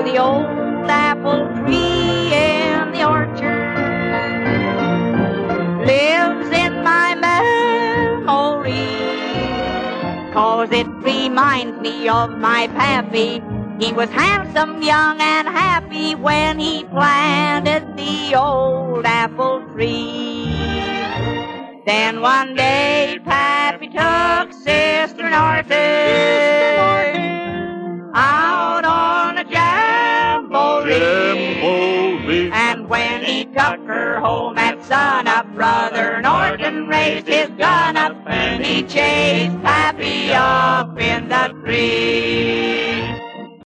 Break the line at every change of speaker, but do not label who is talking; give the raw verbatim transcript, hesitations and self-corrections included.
Oh, the old apple tree in the orchard lives in my memory, 'cause it reminds me of my pappy. He was handsome, young, and happy when he planted the old apple tree. Then one day Pappy took Sister Norton out on a jamboree. jamboree. And when he took her home at sunup, Brother Norton raised his gun up and he chased Pappy up in the tree.